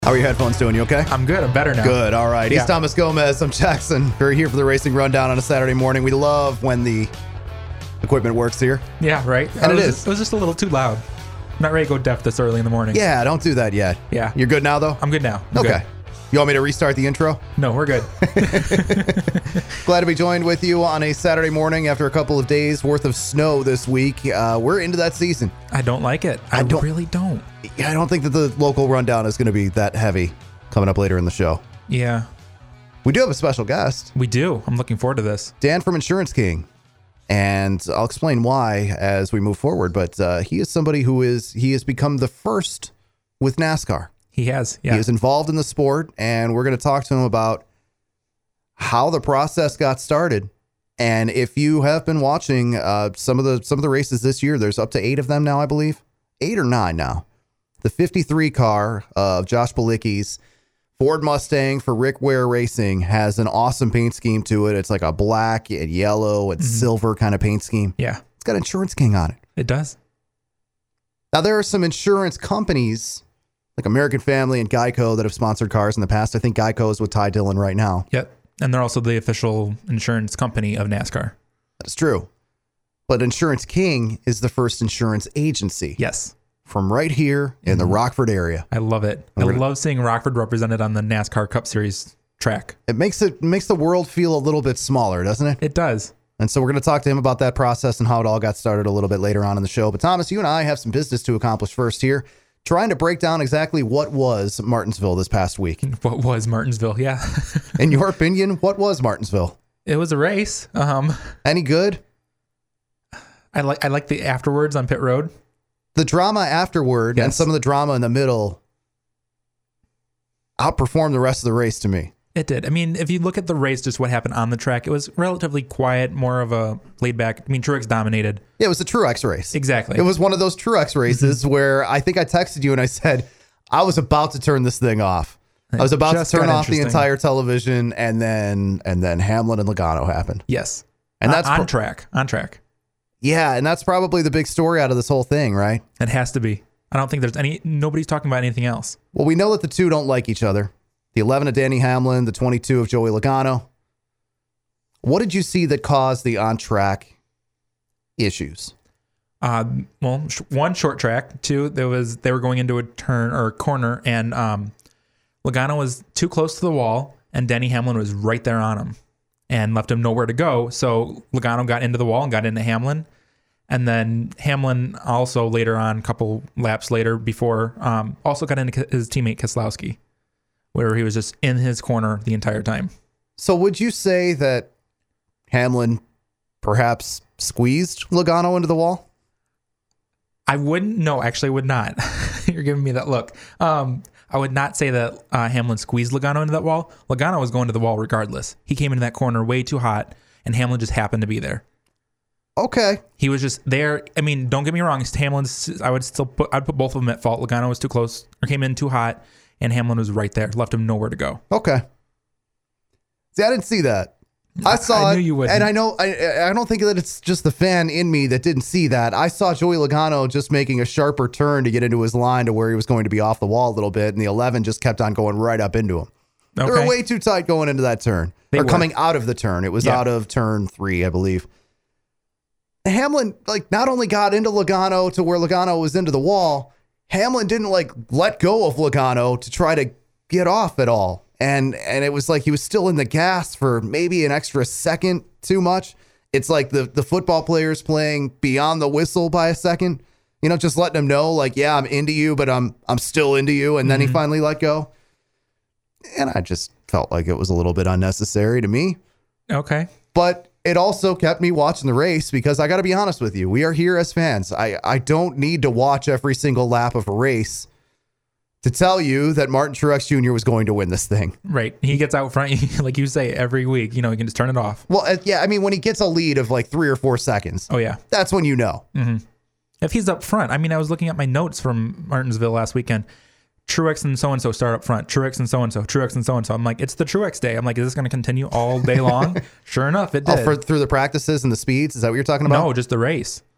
How are your headphones doing? You okay? I'm good. I'm better now. Good. All right. Yeah. He's Thomas Gomez. I'm Jackson. We're here for the Racing Rundown on a Saturday morning. We love when the equipment works here. Yeah, right. And It was just a little too loud. I'm not ready to go deaf this early in the morning. Yeah, don't do that yet. Yeah. You're good now, though? I'm good now. I'm okay. good. You want me to restart the intro? No, we're good. Glad to be joined with you on a Saturday morning after a couple of days worth of snow this week. We're into that season. I don't like it. I really don't. I don't think that the local rundown is going to be that heavy coming up later in the show. Yeah, We do have a special guest, we do. I'm looking forward to this. Dan from Insurance King. And I'll explain why as we move forward. But he is somebody he has become the first with NASCAR. He has. Yeah. He is involved in the sport, and we're going to talk to him about how the process got started. And if you have been watching some of the races this year, there's up to 8 of them now, I believe. 8 or 9 now. The 53 car of Josh Bilicki's Ford Mustang for Rick Ware Racing has an awesome paint scheme to it. It's like a black and yellow and silver kind of paint scheme. Yeah. It's got Insurance King on it. It does. Now, there are some insurance companies like American Family and Geico that have sponsored cars in the past. I think Geico is with Ty Dillon right now. Yep. And they're also the official insurance company of NASCAR. That's true. But Insurance King is the first insurance agency. Yes. From right here in the Rockford area. I love it. I love seeing Rockford represented on the NASCAR Cup Series track. It makes the world feel a little bit smaller, doesn't it? It does. And so we're going to talk to him about that process and how it all got started a little bit later on in the show. But Thomas, you and I have some business to accomplish first here. Trying to break down exactly what was Martinsville this past week. What was Martinsville? Yeah. In your opinion, what was Martinsville? It was a race. Any good? I like the afterwards on pit road. The drama afterward and some of the drama in the middle outperformed the rest of the race to me. It did. I mean, if you look at the race, just what happened on the track, it was relatively quiet, more of a laid back. I mean, Truex dominated. Yeah, it was a Truex race. Exactly. It was one of those Truex races where I think I texted you and I said, I was about to turn this thing off. I was about to turn off the entire television, and then Hamlin and Logano happened. Yes. And that's on track. Yeah, and that's probably the big story out of this whole thing, right? It has to be. I don't think nobody's talking about anything else. Well, we know that the two don't like each other. The 11 of Danny Hamlin, the 22 of Joey Logano. What did you see that caused the on-track issues? Well, one, short track. Two, they were going into a turn or a corner, and Logano was too close to the wall, and Danny Hamlin was right there on him and left him nowhere to go. So Logano got into the wall and got into Hamlin. And then Hamlin also later on, a couple laps later before, also got into his teammate Keselowski, where he was just in his corner the entire time. So would you say that Hamlin perhaps squeezed Logano into the wall? I wouldn't. No, actually I would not. You're giving me that look. I would not say that Hamlin squeezed Logano into that wall. Logano was going to the wall regardless. He came into that corner way too hot, and Hamlin just happened to be there. Okay. He was just there. I mean, don't get me wrong. I'd put both of them at fault. Logano was too close or came in too hot, and Hamlin was right there, left him nowhere to go. Okay. See, I didn't see that. I saw I knew you wouldn't. And I know I don't think that it's just the fan in me that didn't see that. I saw Joey Logano just making a sharper turn to get into his line to where he was going to be off the wall a little bit, and the 11 just kept on going right up into him. Okay. They were way too tight going into that turn. Coming out of the turn. It was out of turn 3, I believe. Hamlin not only got into Logano to where Logano was into the wall, Hamlin didn't let go of Logano to try to get off at all. And it was like he was still in the gas for maybe an extra second too much. It's like the football players playing beyond the whistle by a second, just letting him know yeah, I'm into you, but I'm still into you. And then he finally let go. And I just felt like it was a little bit unnecessary to me. Okay. But it also kept me watching the race because I got to be honest with you. We are here as fans. I don't need to watch every single lap of a race to tell you that Martin Truex Jr. was going to win this thing. Right. He gets out front, like you say, every week. He can just turn it off. Well, yeah, I mean, when he gets a lead of 3 or 4 seconds. Oh, yeah. That's when you know. Mm-hmm. If he's up front. I mean, I was looking at my notes from Martinsville last weekend. Truex and so-and-so start up front. Truex and so-and-so. Truex and so-and-so. I'm like, it's the Truex day. I'm like, is this going to continue all day long? Sure enough, it did. Oh, through the practices and the speeds? Is that what you're talking about? No, just the race.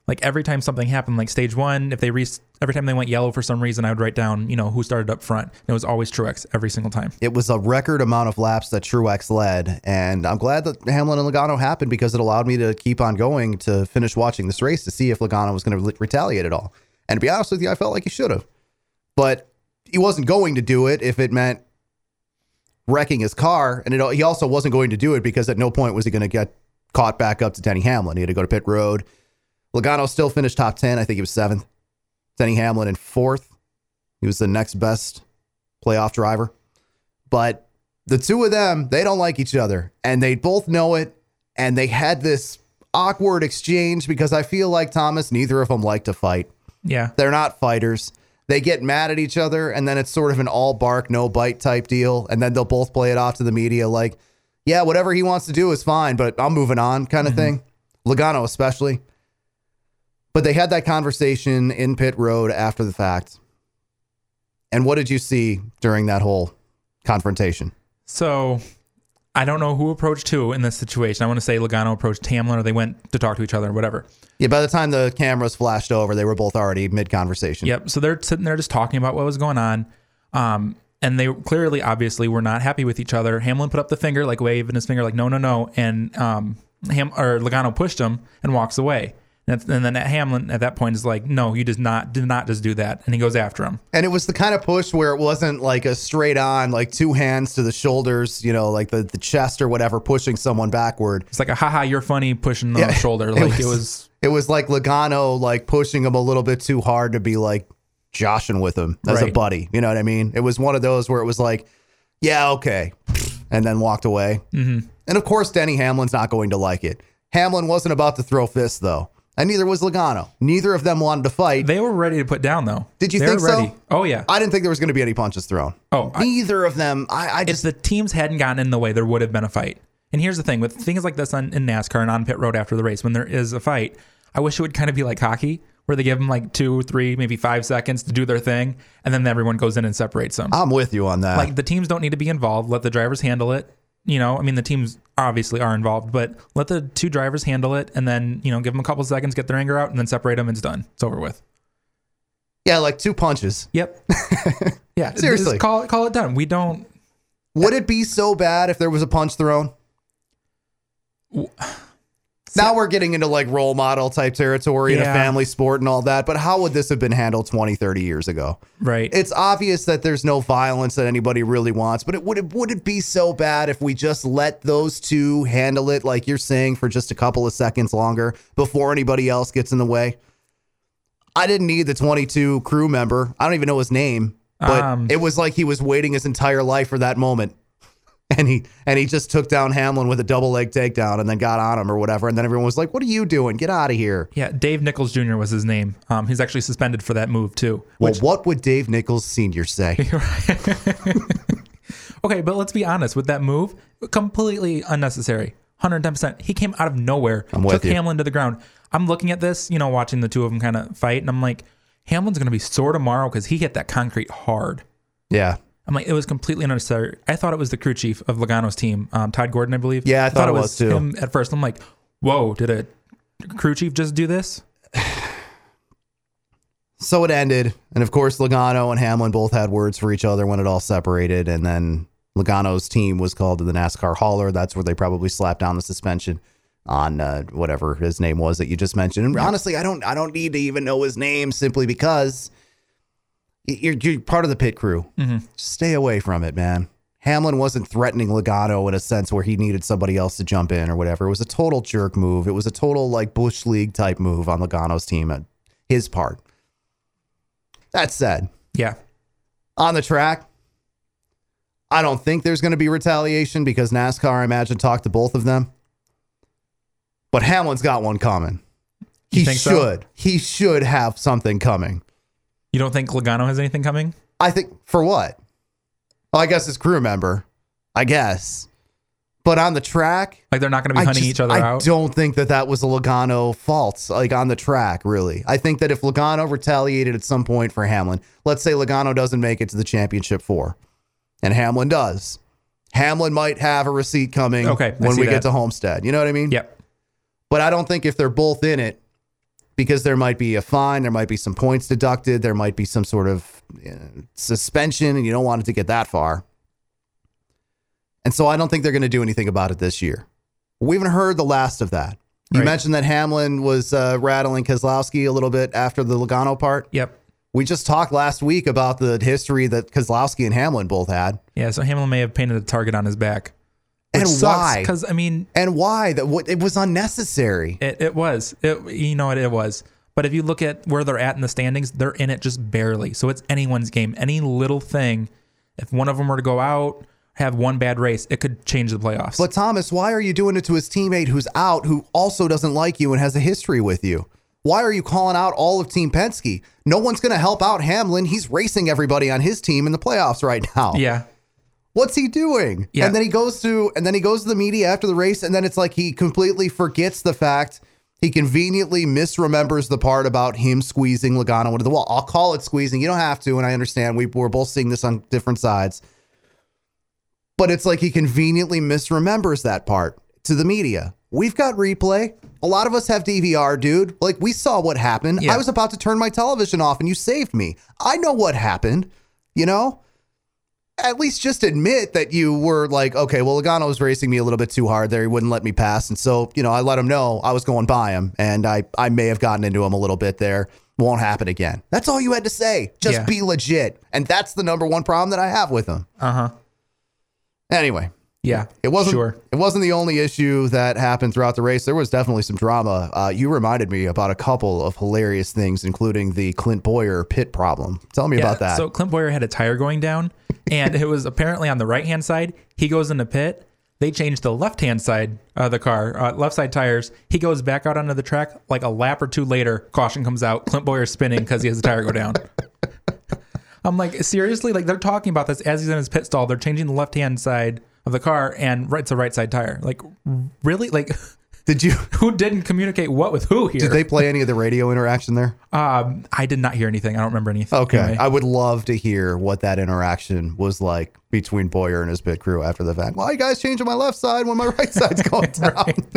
Like every time something happened, like stage one, every time they went yellow for some reason, I would write down, who started up front. It was always Truex every single time. It was a record amount of laps that Truex led, and I'm glad that Hamlin and Logano happened because it allowed me to keep on going to finish watching this race to see if Logano was going to retaliate at all. And to be honest with you, I felt like he should have. But he wasn't going to do it if it meant wrecking his car, and he also wasn't going to do it because at no point was he going to get caught back up to Denny Hamlin. He had to go to pit road. Logano still finished top 10. I think he was 7th. Denny Hamlin in 4th. He was the next best playoff driver. But the two of them, they don't like each other. And they both know it. And they had this awkward exchange because I feel like, Thomas, neither of them like to fight. Yeah. They're not fighters. They get mad at each other. And then it's sort of an all bark, no bite type deal. And then they'll both play it off to the media like, yeah, whatever he wants to do is fine, but I'm moving on kind of thing. Logano especially. But they had that conversation in pit road after the fact. And what did you see during that whole confrontation? So I don't know who approached who in this situation. I want to say Logano approached Hamlin or they went to talk to each other or whatever. Yeah, by the time the cameras flashed over, they were both already mid-conversation. Yep. So they're sitting there just talking about what was going on. And they clearly, obviously, were not happy with each other. Hamlin put up the finger, like waving his finger, like, no, no, no. And Logano pushed him and walks away. And then Hamlin at that point is like, no, you did not just do that. And he goes after him. And it was the kind of push where it wasn't like a straight on, like two hands to the shoulders, like the chest or whatever, pushing someone backward. It's like a haha, you're funny pushing the shoulder. Like it was like Logano like pushing him a little bit too hard to be like joshing with him as a buddy. You know what I mean? It was one of those where it was like, yeah, okay. And then walked away. Mm-hmm. And of course, Denny Hamlin's not going to like it. Hamlin wasn't about to throw fists though. And neither was Logano. Neither of them wanted to fight. They were ready to put down, though. Did you think so? Oh, yeah. I didn't think there was going to be any punches thrown. Oh, neither of them. I just... If the teams hadn't gotten in the way, there would have been a fight. And here's the thing. With things like this in NASCAR and on pit road after the race, when there is a fight, I wish it would kind of be like hockey, where they give them like 2, 3, maybe 5 seconds to do their thing, and then everyone goes in and separates them. I'm with you on that. Like, the teams don't need to be involved. Let the drivers handle it. The teams obviously are involved, but let the two drivers handle it and then, give them a couple seconds, get their anger out, and then separate them and it's done. It's over with. Yeah, like 2 punches. Yep. Yeah. Seriously. Just call it done. We don't... Would it be so bad if there was a punch thrown? Now we're getting into like role model type territory in a family sport and all that, but how would this have been handled 20, 30 years ago? Right. It's obvious that there's no violence that anybody really wants, but would it be so bad if we just let those two handle it, like you're saying, for just a couple of seconds longer before anybody else gets in the way? I didn't need the 22 crew member. I don't even know his name, but it was like he was waiting his entire life for that moment. And he just took down Hamlin with a double leg takedown and then got on him or whatever. And then everyone was like, what are you doing? Get out of here. Yeah, Dave Nichols Jr. was his name. He's actually suspended for that move, too. Well, what would Dave Nichols Sr. say? Okay, but let's be honest. With that move, completely unnecessary. 110%. He came out of nowhere. Took Hamlin to the ground. I'm looking at this, watching the two of them kind of fight. And I'm like, Hamlin's going to be sore tomorrow because he hit that concrete hard. Yeah. I'm like, it was completely unnecessary. I thought it was the crew chief of Logano's team, Todd Gordon, I believe. Yeah, I thought it was too. Him at first. I'm like, whoa, did a crew chief just do this? So it ended. And of course, Logano and Hamlin both had words for each other when it all separated. And then Logano's team was called to the NASCAR hauler. That's where they probably slapped down the suspension on whatever his name was that you just mentioned. And honestly, I don't need to even know his name simply because you're part of the pit crew. Mm-hmm. Just stay away from it, man. Hamlin wasn't threatening Logano in a sense where he needed somebody else to jump in or whatever. It was a total jerk move. It was a total like Bush League type move on Logano's team at his part. That said, yeah, on the track, I don't think there's going to be retaliation because NASCAR, I imagine, talked to both of them. But Hamlin's got one coming. He should. So? He should have something coming. You don't think Logano has anything coming? I think, for what? Well, I guess his crew member. I guess. But on the track... Like they're not going to be hunting each other out? I don't think that was a Logano fault, like on the track, really. I think that if Logano retaliated at some point for Hamlin, let's say Logano doesn't make it to the championship 4, and Hamlin does. Hamlin might have a receipt coming when we get to Homestead. You know what I mean? Yep. But I don't think if they're both in it, because there might be a fine, there might be some points deducted, there might be some sort of suspension, and you don't want it to get that far. And so I don't think they're going to do anything about it this year. We haven't heard the last of that. You Right. mentioned that Hamlin was rattling Keselowski a little bit after the Logano part. Yep. We just talked last week about the history that Keselowski and Hamlin both had. Yeah, so Hamlin may have painted a target on his back. And why? Because, I mean... And why? It was unnecessary. It was. It was. But if you look at where they're at in the standings, they're in it just barely. So it's anyone's game. Any little thing, if one of them were to go out, have one bad race, it could change the playoffs. But Thomas, why are you doing it to his teammate who's out, who also doesn't like you and has a history with you? Why are you calling out all of Team Penske? No one's going to help out Hamlin. He's racing everybody on his team in the playoffs right now. Yeah. What's he doing? Yeah. And then he goes to the media after the race, and then it's like he completely forgets the fact. He conveniently misremembers the part about him squeezing Logano into the wall. I'll call it squeezing. You don't have to, and I understand. We're both seeing this on different sides. But it's like he conveniently misremembers that part to the media. We've got replay. A lot of us have DVR, dude. Like, we saw what happened. Yeah. I was about to turn my television off, and you saved me. I know what happened, you know? At least just admit that you were like, okay, well, Logano was racing me a little bit too hard there. He wouldn't let me pass. And so, I let him know I was going by him, and I may have gotten into him a little bit there. Won't happen again. That's all you had to say. Just be legit. And that's the number one problem that I have with him. Uh-huh. Anyway. Yeah. It wasn't Sure. It wasn't the only issue that happened throughout the race. There was definitely some drama. You reminded me about a couple of hilarious things, including the Clint Bowyer pit problem. Tell me about that. So Clint Bowyer had a tire going down, and it was apparently on the right-hand side. He goes in the pit. They changed the left-hand side of the car, left side tires. He goes back out onto the track. Like a lap or two later, caution comes out. Clint Bowyer's spinning because he has a tire go down. I'm like, seriously? Like, they're talking about this as he's in his pit stall. They're changing the left-hand side of the car, and it's a right side tire. Like, really? Like, who didn't communicate what with who here? Did they play any of the radio interaction there? I did not hear anything. I don't remember anything. Okay. Anyway. I would love to hear what that interaction was like between Bowyer and his pit crew after the fact. Why are you guys changing my left side when my right side's going down?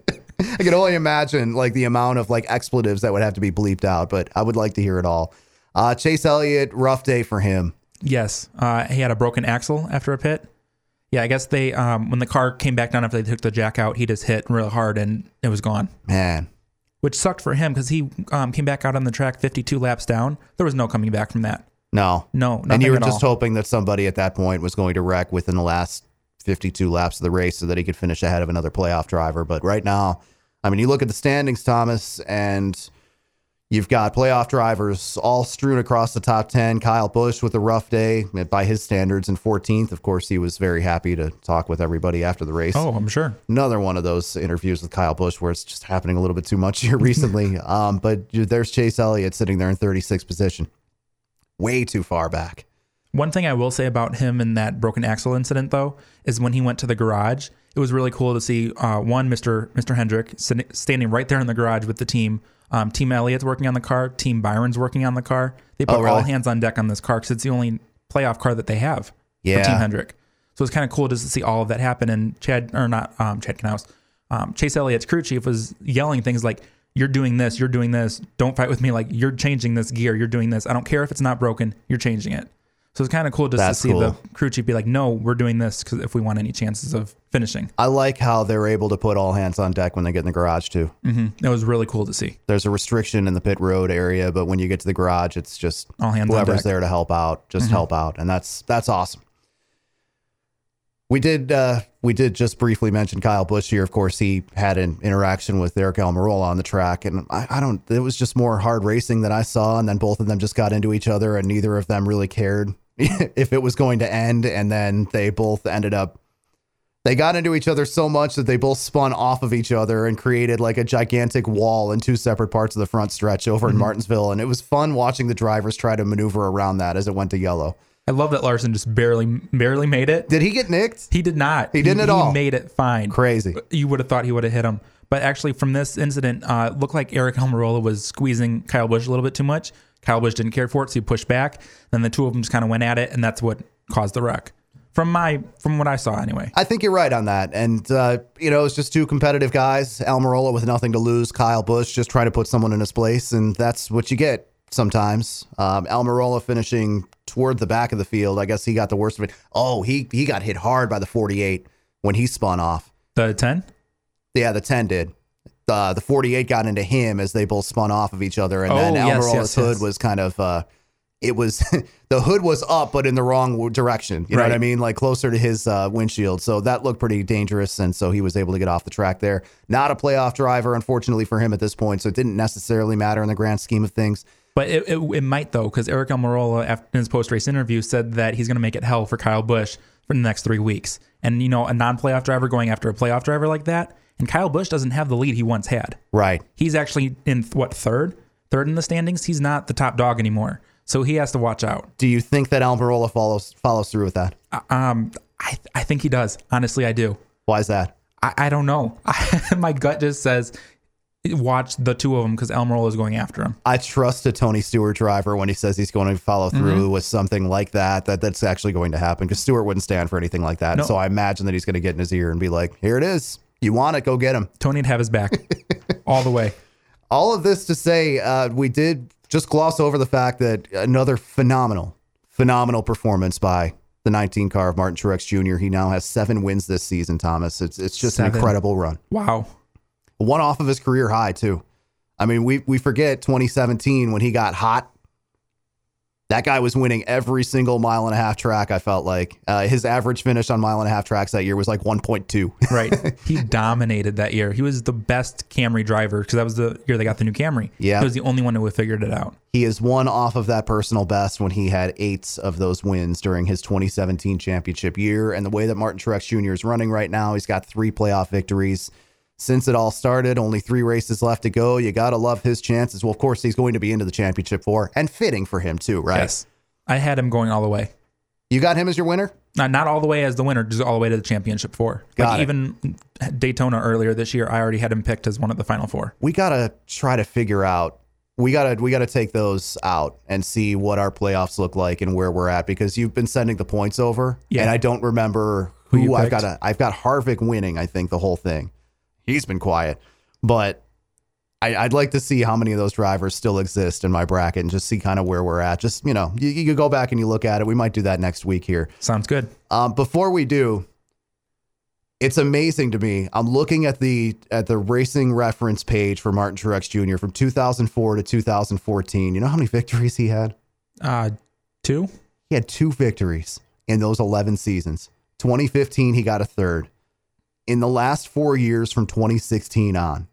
I can only imagine like the amount of like expletives that would have to be bleeped out, but I would like to hear it all. Chase Elliott, rough day for him. Yes. He had a broken axle after a pit. Yeah, I guess they when the car came back down after they took the jack out, he just hit real hard and it was gone. Man. Which sucked for him because he came back out on the track 52 laps down. There was no coming back from that. No. And you were just hoping that somebody at that point was going to wreck within the last 52 laps of the race so that he could finish ahead of another playoff driver. But right now, I mean, you look at the standings, Thomas, and you've got playoff drivers all strewn across the top 10. Kyle Busch with a rough day by his standards in 14th. Of course, he was very happy to talk with everybody after the race. Oh, I'm sure. Another one of those interviews with Kyle Busch where it's just happening a little bit too much here recently. But there's Chase Elliott sitting there in 36th position. Way too far back. One thing I will say about him in that broken axle incident, though, is when he went to the garage, it was really cool to see Mr. Hendrick standing right there in the garage with the team. Team Elliott's working on the car. Team Byron's working on the car. They put all hands on deck on this car because it's the only playoff car that they have for Team Hendrick. So it's kind of cool just to see all of that happen. And Chad Knaus, Chase Elliott's crew chief was yelling things like, "You're doing this. You're doing this. Don't fight with me. Like, you're changing this gear. You're doing this. I don't care if it's not broken. You're changing it." So it's kind of cool just to see the crew chief be like, "No, we're doing this because if we want any chances of finishing." I like how they're able to put all hands on deck when they get in the garage too. Mm-hmm. It was really cool to see. There's a restriction in the pit road area, but when you get to the garage, it's just all hands whoever's on deck. there to help out, just help out, and that's awesome. We did just briefly mention Kyle Busch here. Of course, he had an interaction with Eric Almirola on the track, and it was just more hard racing that I saw, and then both of them just got into each other, and neither of them really cared if it was going to end, and then they both they got into each other so much that they both spun off of each other and created like a gigantic wall in two separate parts of the front stretch over in Martinsville. And it was fun watching the drivers try to maneuver around that as it went to yellow. I love that Larson just barely made it. Did he get nicked? He did not. He didn't at all. He made it fine. Crazy. You would have thought he would have hit him. But actually from this incident, it looked like Eric Almirola was squeezing Kyle Busch a little bit too much. Kyle Busch didn't care for it, so he pushed back. Then the two of them just kind of went at it, and that's what caused the wreck. from what I saw anyway. I think you're right on that. And, it's just two competitive guys. Almirola with nothing to lose. Kyle Busch just trying to put someone in his place. And that's what you get sometimes. Almirola finishing toward the back of the field. I guess he got the worst of it. Oh, he got hit hard by the 48 when he spun off. The 10? Yeah, the 10 did. The 48 got into him as they both spun off of each other. And then Almirola's hood was kind of... It was the hood was up, but in the wrong direction. You know what I mean? Like closer to his windshield. So that looked pretty dangerous. And so he was able to get off the track there. Not a playoff driver, unfortunately for him at this point. So it didn't necessarily matter in the grand scheme of things. But it might, though, because Eric Almirola, after his post-race interview, said that he's going to make it hell for Kyle Busch for the next 3 weeks. And, a non-playoff driver going after a playoff driver like that. And Kyle Busch doesn't have the lead he once had. Right. He's actually in, third? Third in the standings? He's not the top dog anymore. So he has to watch out. Do you think that Almirola follows through with that? I think he does. Honestly, I do. Why is that? I don't know. My gut just says watch the two of them because Almirola is going after him. I trust a Tony Stewart driver when he says he's going to follow through with something like that's actually going to happen because Stewart wouldn't stand for anything like that. No. So I imagine that he's going to get in his ear and be like, here it is. You want it, go get him. Tony'd have his back all the way. All of this to say, we did just gloss over the fact that another phenomenal performance by the 19 car of Martin Truex Jr. He now has 7 wins this season, Thomas. It's just 7. An incredible run. Wow. One off of his career high, too. I mean, we forget 2017 when he got hot. That guy was winning every single mile-and-a-half track, I felt like. His average finish on mile-and-a-half tracks that year was like 1.2. Right. He dominated that year. He was the best Camry driver because that was the year they got the new Camry. Yeah. He was the only one who had figured it out. He is one off of that personal best when he had 8 of those wins during his 2017 championship year. And the way that Martin Truex Jr. is running right now, he's got 3 playoff victories. Since it all started, only 3 races left to go. You got to love his chances. Well, of course, he's going to be into the championship 4 and fitting for him too, right? Yes. I had him going all the way. You got him as your winner? Not all the way as the winner, just all the way to the championship 4. Like even Daytona earlier this year, I already had him picked as one of the final 4. We got to try to figure out. We got to take those out and see what our playoffs look like and where we're at because you've been sending the points over. Yeah. And I don't remember who I've got. I've got Harvick winning, I think, the whole thing. He's been quiet, but I'd like to see how many of those drivers still exist in my bracket and just see kind of where we're at. Just, you go back and you look at it. We might do that next week here. Sounds good. Before we do, it's amazing to me. I'm looking at the racing reference page for Martin Truex Jr. from 2004 to 2014. You know how many victories he had? 2. He had 2 victories in those 11 seasons. 2015, he got a 3rd. In the last 4 years from 2016 on.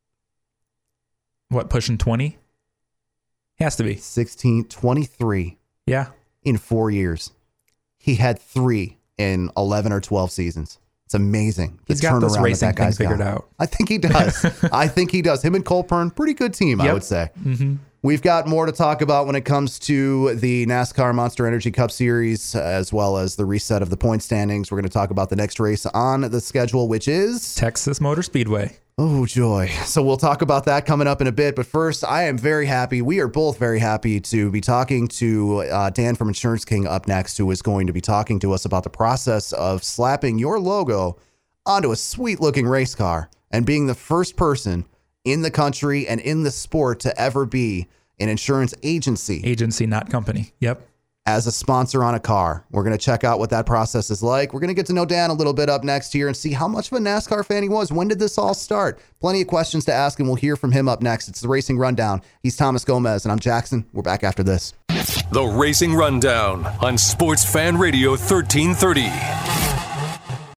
What, pushing 20? Has to be. 23. Yeah. In 4 years. He had 3 in 11 or 12 seasons. It's amazing. He's got this racing thing figured out. I think he does. I think he does. Him and Cole Pearn, pretty good team, I would say. Mm-hmm. We've got more to talk about when it comes to the NASCAR Monster Energy Cup Series, as well as the reset of the point standings. We're going to talk about the next race on the schedule, which is Texas Motor Speedway. Oh, joy. So we'll talk about that coming up in a bit. But first, I am very happy. We are both very happy to be talking to Dan from Insurance King up next, who is going to be talking to us about the process of slapping your logo onto a sweet-looking race car and being the first person in the country and in the sport to ever be an insurance agency. Agency, not company. Yep. As a sponsor on a car. We're going to check out what that process is like. We're going to get to know Dan a little bit up next here and see how much of a NASCAR fan he was. When did this all start? Plenty of questions to ask, and we'll hear from him up next. It's the Racing Rundown. He's Thomas Gomez, and I'm Jackson. We're back after this. The Racing Rundown on Sports Fan Radio 1330.